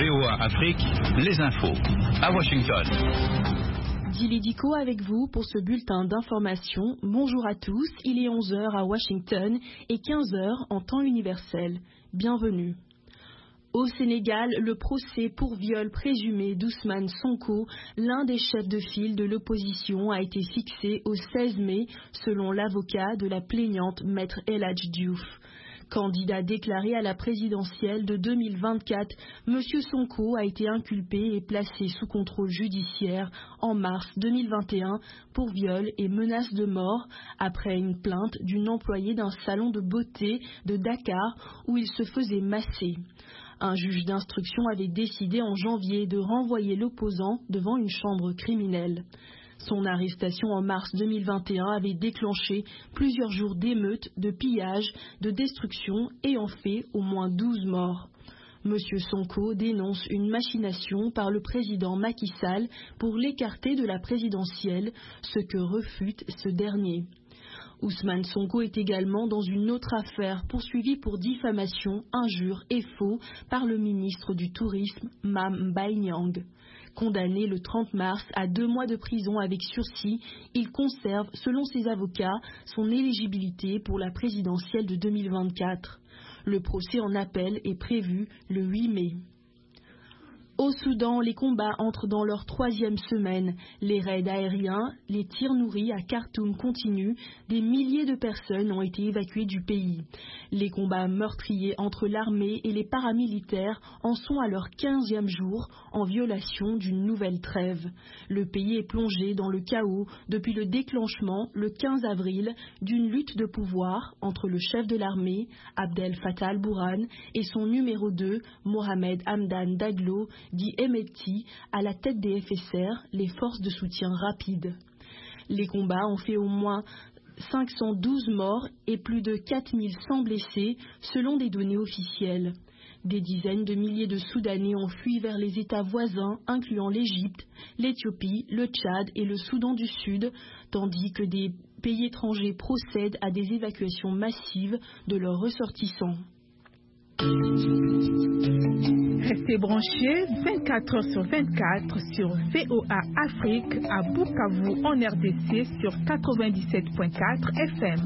VOA Afrique, les infos. À Washington. Dili Diko avec vous pour ce bulletin d'information. Bonjour à tous, il est 11h à Washington et 15h en temps universel. Bienvenue. Au Sénégal, le procès pour viol présumé d'Ousmane Sonko, l'un des chefs de file de l'opposition, a été fixé au 16 mai, selon l'avocat de la plaignante Maître El Hadj Diouf. Candidat déclaré à la présidentielle de 2024, M. Sonko a été inculpé et placé sous contrôle judiciaire en mars 2021 pour viol et menace de mort après une plainte d'une employée d'un salon de beauté de Dakar où il se faisait masser. Un juge d'instruction avait décidé en janvier de renvoyer l'opposant devant une chambre criminelle. Son arrestation en mars 2021 avait déclenché plusieurs jours d'émeutes, de pillages, de destruction ayant fait au moins 12 morts. M. Sonko dénonce une machination par le président Macky Sall pour l'écarter de la présidentielle, ce que refute ce dernier. Ousmane Sonko est également dans une autre affaire poursuivie pour diffamation, injure et faux par le ministre du Tourisme, Mame Mbaye Niang. Condamné le 30 mars à 2 mois de prison avec sursis, il conserve, selon ses avocats, son éligibilité pour la présidentielle de 2024. Le procès en appel est prévu le 8 mai. Au Soudan, les combats entrent dans leur 3e semaine. Les raids aériens, les tirs nourris à Khartoum continuent. Des milliers de personnes ont été évacuées du pays. Les combats meurtriers entre l'armée et les paramilitaires en sont à leur 15e jour, en violation d'une nouvelle trêve. Le pays est plongé dans le chaos depuis le déclenchement, le 15 avril, d'une lutte de pouvoir entre le chef de l'armée, Abdel Fattah al-Burhan, et son numéro 2, Mohamed Hamdan Daglo, dit Hemedti, à la tête des FSR, les forces de soutien rapide. Les combats ont fait au moins 512 morts et plus de 4100 blessés, selon des données officielles. Des dizaines de milliers de Soudanais ont fui vers les États voisins, incluant l'Égypte, l'Éthiopie, le Tchad et le Soudan du Sud, tandis que des pays étrangers procèdent à des évacuations massives de leurs ressortissants. Restez branchés 24 heures sur 24 sur VOA Afrique à Bukavu en RDC sur 97.4 FM.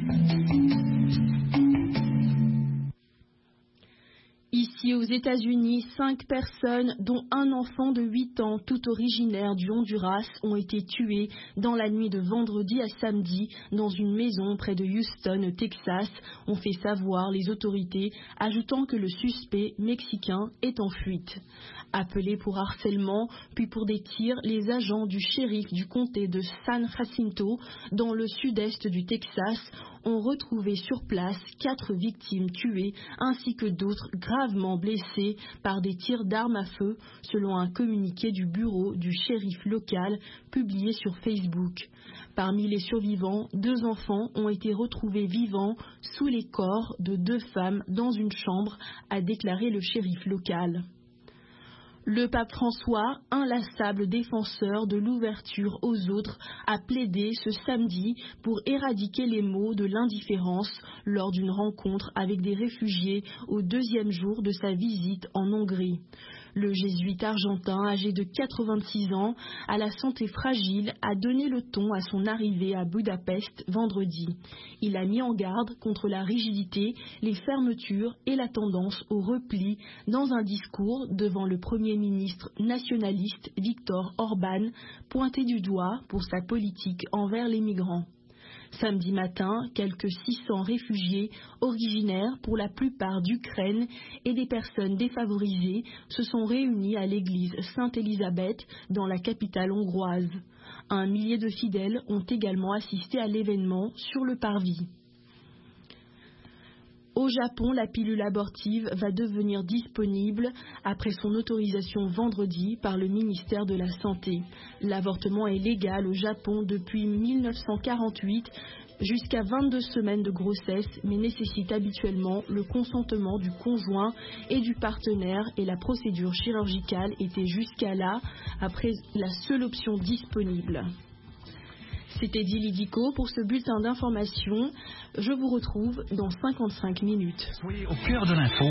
Ici aux États-Unis, 5 personnes, dont un enfant de 8 ans, tout originaire du Honduras, ont été tuées dans la nuit de vendredi à samedi dans une maison près de Houston, au Texas, ont fait savoir les autorités, ajoutant que le suspect mexicain est en fuite. Appelés pour harcèlement, puis pour des tirs, les agents du shérif du comté de San Jacinto, dans le sud-est du Texas, ont retrouvé sur place 4 victimes tuées ainsi que d'autres gravement blessées par des tirs d'armes à feu, selon un communiqué du bureau du shérif local publié sur Facebook. Parmi les survivants, 2 enfants ont été retrouvés vivants sous les corps de 2 femmes dans une chambre, a déclaré le shérif local. Le pape François, inlassable défenseur de l'ouverture aux autres, a plaidé ce samedi pour éradiquer les maux de l'indifférence lors d'une rencontre avec des réfugiés au 2e jour de sa visite en Hongrie. Le jésuite argentin, âgé de 86 ans, à la santé fragile, a donné le ton à son arrivée à Budapest vendredi. Il a mis en garde contre la rigidité, les fermetures et la tendance au repli dans un discours devant le Premier ministre nationaliste Viktor Orban, pointé du doigt pour sa politique envers les migrants. Samedi matin, quelques 600 réfugiés originaires pour la plupart d'Ukraine et des personnes défavorisées se sont réunis à l'église Sainte-Élisabeth dans la capitale hongroise. 1 millier de fidèles ont également assisté à l'événement sur le parvis. Au Japon, la pilule abortive va devenir disponible après son autorisation vendredi par le ministère de la Santé. L'avortement est légal au Japon depuis 1948 jusqu'à 22 semaines de grossesse, mais nécessite habituellement le consentement du conjoint et du partenaire, et la procédure chirurgicale était jusqu'à là après la seule option disponible. C'était Dili Diko pour ce bulletin d'information. Je vous retrouve dans 55 minutes. Soyez au cœur de l'info